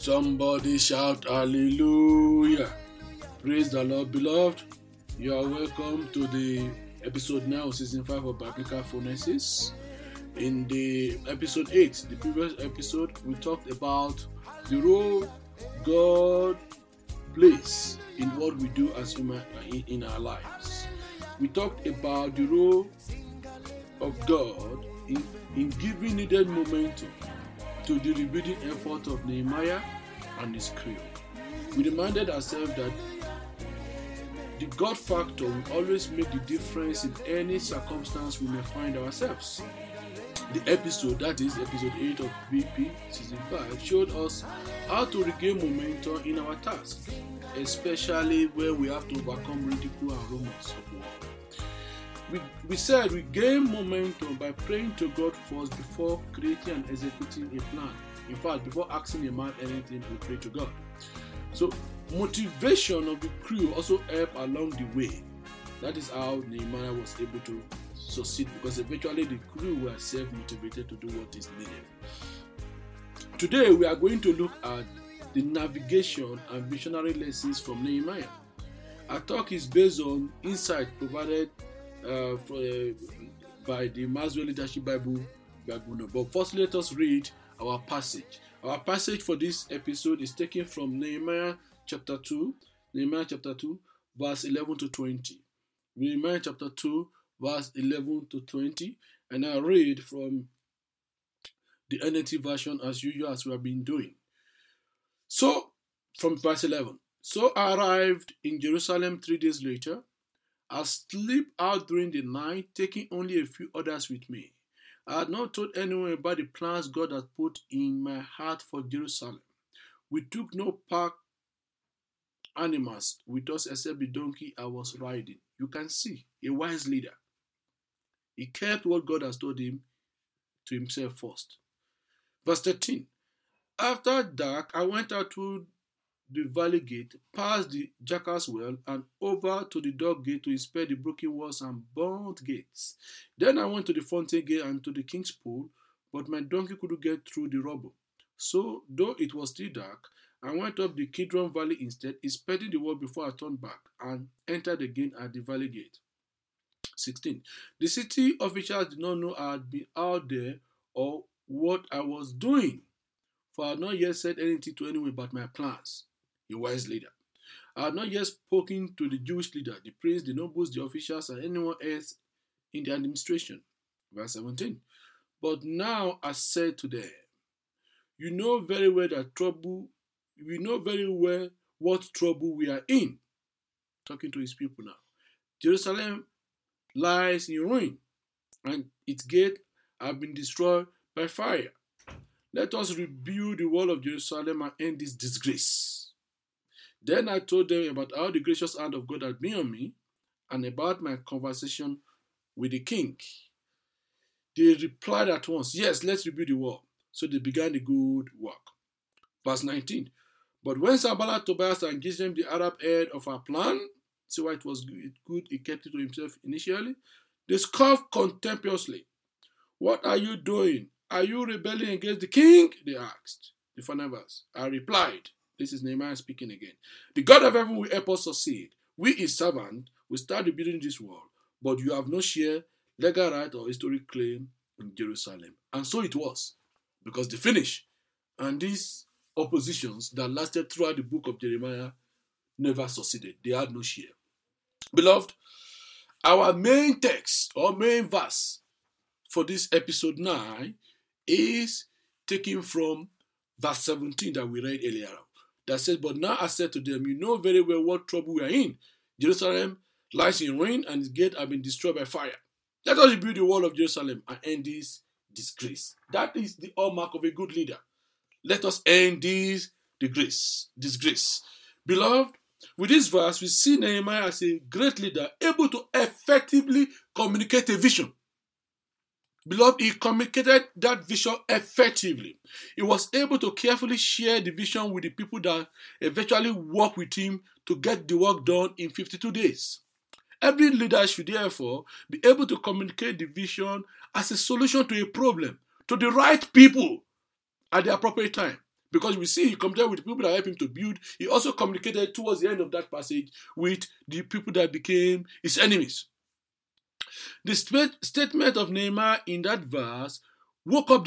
Somebody shout hallelujah. Praise the Lord, beloved. You are welcome to the episode now, season 5 of Biblical Phonesis. In the episode 8, the previous episode, we talked about the role God plays in what we do as human in our lives. We talked about the role of God in giving needed momentum to the rebuilding effort of Nehemiah and his crew. We reminded ourselves that the God factor will always make the difference in any circumstance we may find ourselves. The episode, that is episode 8 of BP season 5, showed us how to regain momentum in our task, especially where we have to overcome ridicule and rumors of war. We said we gain momentum by praying to God first before creating and executing a plan. In fact, before asking a man anything, we pray to God. So, motivation of the crew also helped along the way. That is how Nehemiah was able to succeed, because eventually the crew were self-motivated to do what is needed. Today, we are going to look at the navigation and visionary lessons from Nehemiah. Our talk is based on insight provided by the Maswell Leadership Bible. But first, let us read our passage. Our passage for this episode is taken from Nehemiah chapter 2, verse 11 to 20. Nehemiah chapter 2, verse 11 to 20, and I read from the NLT version as usual, as we have been doing. So, from verse 11, so I arrived in Jerusalem 3 days later. I slept out during the night, taking only a few others with me. I had not told anyone about the plans God had put in my heart for Jerusalem. We took no pack animals with us except the donkey I was riding. You can see, a wise leader. He kept what God has told him to himself first. Verse 13. After dark, I went out to the valley gate, past the jackal's well, and over to the dog gate to inspect the broken walls and burnt gates. Then I went to the fountain gate and to the king's pool, but my donkey couldn't get through the rubble. So, though it was still dark, I went up the Kidron Valley instead, inspecting the wall before I turned back and entered again at the valley gate. 16. The city officials did not know I had been out there or what I was doing, for I had not yet said anything to anyone about my plans. A wise leader. I had not yet spoken to the Jewish leader, the prince, the nobles, the officials, and anyone else in the administration. Verse 17. But now I said to them, you know very well what trouble we are in. Talking to his people now. Jerusalem lies in ruin, and its gates have been destroyed by fire. Let us rebuild the wall of Jerusalem and end this disgrace. Then I told them about how the gracious hand of God had been on me and about my conversation with the king. They replied at once, yes, let's rebuild the wall. So they began the good work. Verse 19. But when Sanballat, Tobias, and Geshem, the Arab, heard of our plan, see why it was good he kept it to himself initially, they scoffed contemptuously. What are you doing? Are you rebelling against the king? They asked. The final verse. I replied, this is Nehemiah speaking again. The God of heaven will help us succeed. We, his servant, will start rebuilding this wall, but you have no share, legal right, or historic claim in Jerusalem. And so it was, because they finished. And these oppositions that lasted throughout the book of Jeremiah never succeeded. They had no share. Beloved, our main text or main verse for this episode 9 is taken from verse 17 that we read earlier on. That says, but now I said to them, you know very well what trouble we are in. Jerusalem lies in ruin and its gates have been destroyed by fire. Let us rebuild the wall of Jerusalem and end this disgrace. That is the hallmark of a good leader. Let us end this disgrace. Beloved, with this verse, we see Nehemiah as a great leader, able to effectively communicate a vision. Beloved, he communicated that vision effectively. He was able to carefully share the vision with the people that eventually worked with him to get the work done in 52 days. Every leader should therefore be able to communicate the vision as a solution to a problem to the right people at the appropriate time. Because we see he communicated with the people that helped him to build. He also communicated towards the end of that passage with the people that became his enemies. The statement of Nehemiah in that verse woke up the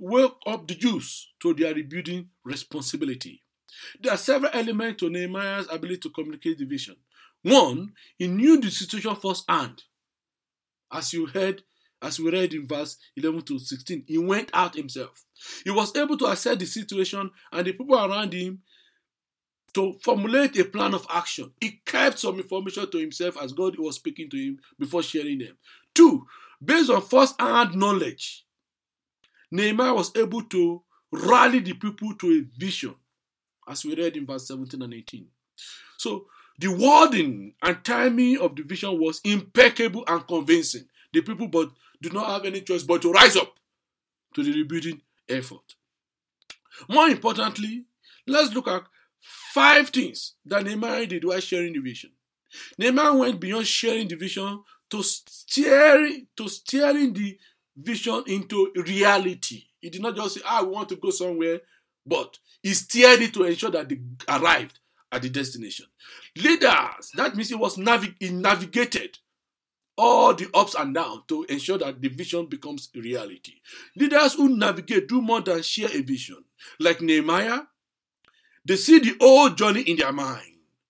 Jews to their rebuilding responsibility. There are several elements to Nehemiah's ability to communicate the vision. One, he knew the situation firsthand. As we read in verse 11 to 16, he went out himself. He was able to assess the situation and the people around him to formulate a plan of action. He kept some information to himself as God was speaking to him before sharing them. Two, based on first-hand knowledge, Nehemiah was able to rally the people to a vision, as we read in verse 17 and 18. So, the wording and timing of the vision was impeccable and convincing. The people do not have any choice but to rise up to the rebuilding effort. More importantly, let's look at 5 things that Nehemiah did while sharing the vision. Nehemiah went beyond sharing the vision to steering the vision into reality. He did not just say, we want to go somewhere, but he steered it to ensure that they arrived at the destination. Leaders, that means he navigated all the ups and downs to ensure that the vision becomes a reality. Leaders who navigate do more than share a vision. Like Nehemiah, they see the whole journey in their mind.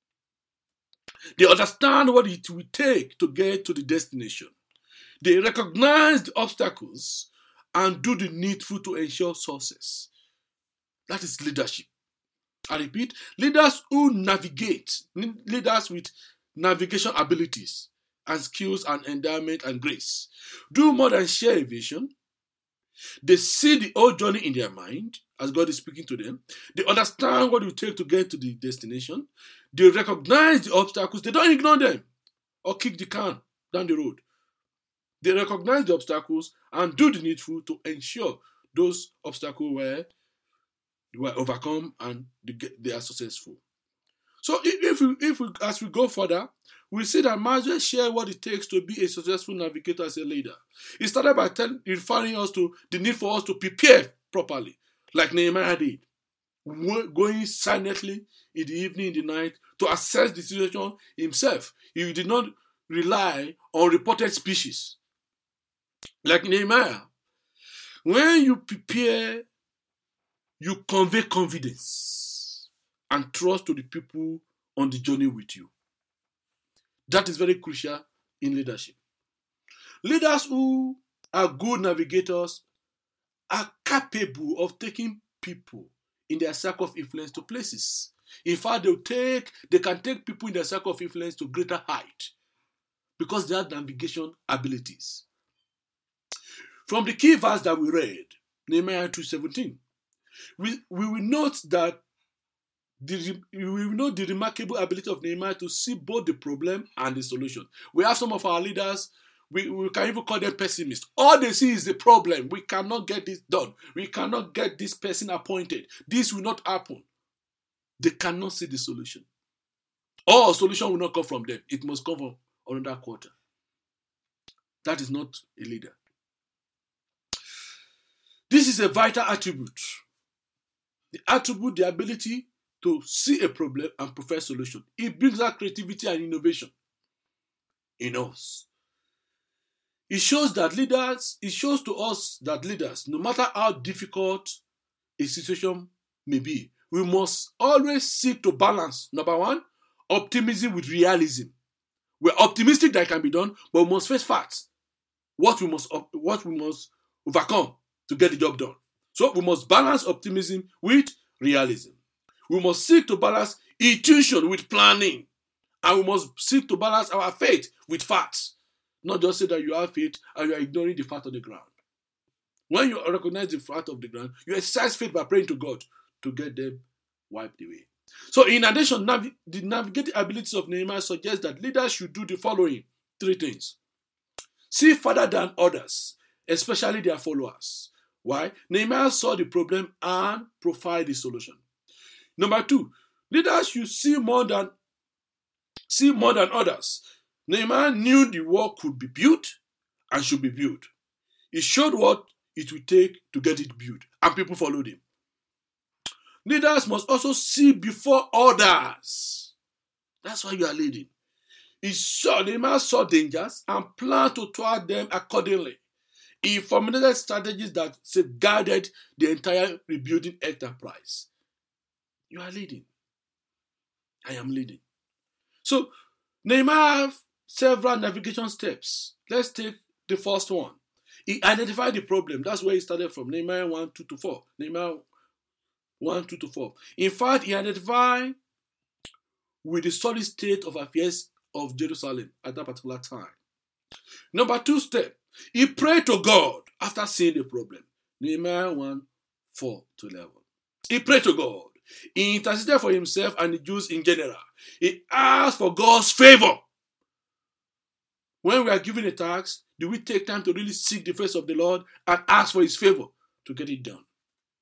They understand what it will take to get to the destination. They recognize the obstacles and do the needful to ensure success. That is leadership. I repeat, leaders who navigate, leaders with navigation abilities and skills and endowment and grace, do more than share a vision. They see the whole journey in their mind as God is speaking to them. They understand what it will take to get to the destination. They recognize the obstacles. They don't ignore them or kick the can down the road. They recognize the obstacles and do the needful to ensure those obstacles were overcome and they are successful. So if we as we go further, we see that Maslow shared what it takes to be a successful navigator as a leader. He started by referring us to the need for us to prepare properly, like Nehemiah did, going silently in the evening, in the night, to assess the situation himself. He did not rely on reported speeches. Like Nehemiah, when you prepare, you convey confidence and trust to the people on the journey with you. That is very crucial in leadership. Leaders who are good navigators are capable of taking people in their circle of influence to places. In fact, they can take people in their circle of influence to greater height because they have navigation abilities. From the key verse that we read, Nehemiah 2:17, we will note that we will note the remarkable ability of Nehemiah to see both the problem and the solution. We have some of our leaders, we can even call them pessimists. All they see is the problem. We cannot get this done. We cannot get this person appointed. This will not happen. They cannot see the solution. Or solution will not come from them. It must come from another quarter. That is not a leader. This is a vital attribute. The ability to see a problem and prefer solution. It brings out creativity and innovation in us. It shows to us that leaders, no matter how difficult a situation may be, we must always seek to balance, number one, optimism with realism. We're optimistic that it can be done, but we must face facts. What we must overcome to get the job done. So we must balance optimism with realism. We must seek to balance intuition with planning. And we must seek to balance our faith with facts. Not just say that you have faith and you are ignoring the fact on the ground. When you recognize the fact of the ground, you exercise faith by praying to God to get them wiped away. So in addition, the navigating abilities of Nehemiah suggest that leaders should do the following 3 things. See further than others, especially their followers. Why? Nehemiah saw the problem and provided the solution. Number 2, leaders should see more than others. Nehemiah knew the work could be built and should be built. He showed what it would take to get it built, and people followed him. Leaders must also see before others. That's why you are leading. Nehemiah saw dangers and planned to thwart them accordingly. He formulated strategies that safeguarded the entire rebuilding enterprise. You are leading. I am leading. So, Nehemiah have several navigation steps. Let's take the first one. He identified the problem. That's where he started from. Nehemiah 1:2-4. Nehemiah 1:2-4. In fact, he identified with the solid state of affairs of Jerusalem at that particular time. Number 2 step. He prayed to God after seeing the problem. Nehemiah 1:4-11. He prayed to God. He interceded for himself and the Jews in general. He asked for God's favor. When we are given a task, do we take time to really seek the face of the Lord and ask for his favor to get it done?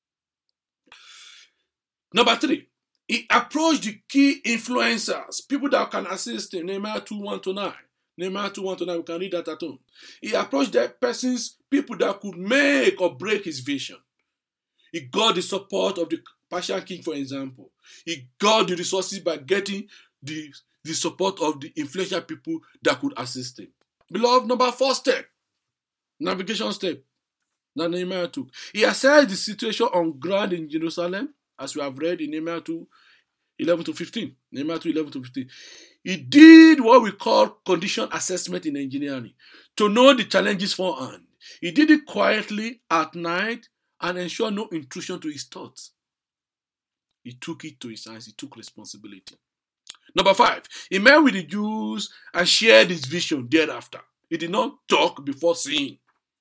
Number 3, he approached the key influencers, people that can assist him. Nehemiah 2:1-9. Nehemiah 2:1-9, we can read that at home. He approached the people that could make or break his vision. He got the support of the Persian king, for example. He got the resources by getting the support of the influential people that could assist him. Beloved, number 4 step, navigation step that Nehemiah took. He assessed the situation on ground in Jerusalem, as we have read in Nehemiah 2:11-15. Nehemiah 2:11-15. He did what we call condition assessment in engineering, to know the challenges for hand. He did it quietly at night and ensured no intrusion to his thoughts. He took it to his hands. He took responsibility. Number 5, he met with the Jews and shared his vision thereafter. He did not talk before seeing.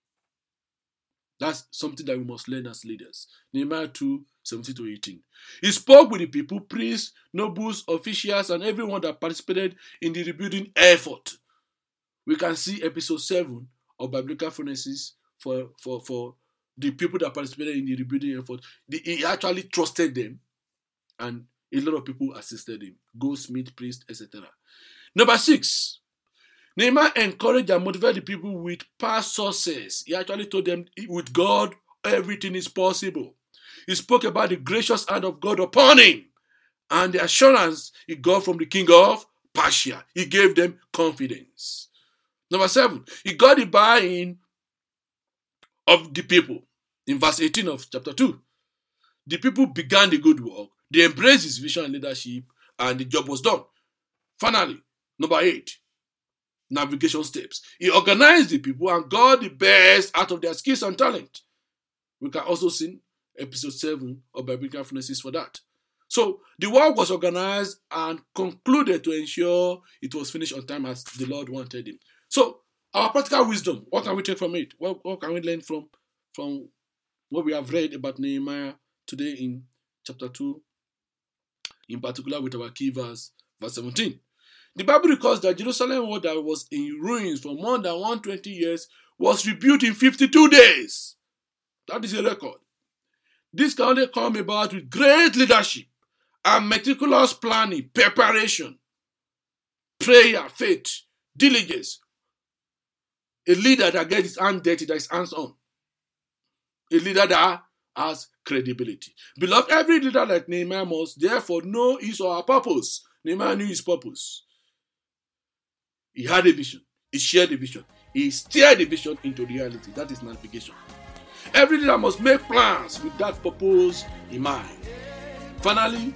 That's something that we must learn as leaders. Nehemiah 2:17-18. He spoke with the people, priests, nobles, officials, and everyone that participated in the rebuilding effort. We can see episode 7 of Biblical Phronesis for the people that participated in the rebuilding effort. He actually trusted them, and a lot of people assisted him. Goldsmith, priest, etc. Number 6, Nehemiah encouraged and motivated the people with past success. He actually told them, with God, everything is possible. He spoke about the gracious hand of God upon him and the assurance he got from the king of Persia. He gave them confidence. Number 7, he got the buy-in of the people. In verse 18 of chapter 2, the people began the good work. They embraced his vision and leadership, and the job was done. Finally, number 8, navigation steps. He organized the people and got the best out of their skills and talent. We can also see episode 7 of Biblical Phronesis for that. So the work was organized and concluded to ensure it was finished on time as the Lord wanted him. So our practical wisdom, what can we take from it? What can we learn from what we have read about Nehemiah today in chapter 2, in particular with our key verse 17? The Bible records that Jerusalem, that was in ruins for more than 120 years, was rebuilt in 52 days. That is a record. This can only come about with great leadership and meticulous planning, preparation, prayer, faith, diligence. A leader that gets his hand dirty, that is hands on. A leader that has credibility. Beloved, every leader like Nehemiah must therefore know his or her purpose. Nehemiah knew his purpose. He had a vision. He shared the vision. He steered the vision into reality. That is navigation. Every leader must make plans with that purpose in mind. Finally,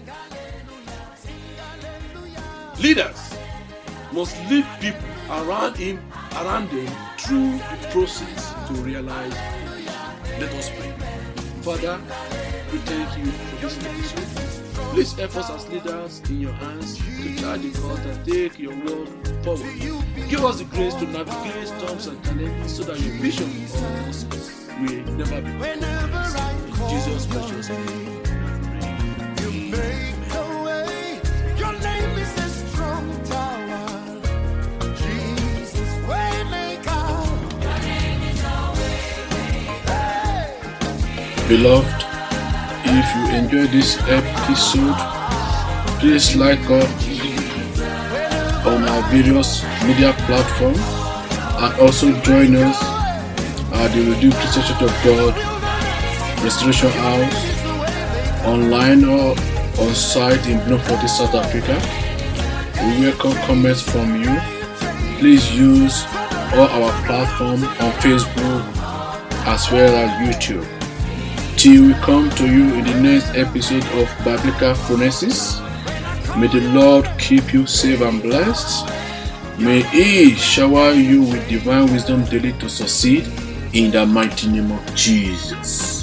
leaders must lead people around them through the process to realize. Let us pray. Father, we thank you for this episode. Please help us as leaders in your hands to charge the cause and take your word forward. Give us the grace to navigate storms and challenges so that your vision of us will never be compromised. In Jesus' precious name. You make a way. Your name is a strong tower. Jesus, waymaker. Your name is a waymaker. Beloved, if you enjoyed this episode, please like us on our various media platforms and also join us at the Redeemed Christian Church of God Restoration House, online or on site in Bloemfontein, South Africa. We welcome comments from you. Please use all our platforms on Facebook as well as YouTube. Till we come to you in the next episode of Biblical Phronesis, may the Lord keep you safe and blessed. May He shower you with divine wisdom daily to succeed in the mighty name of Jesus.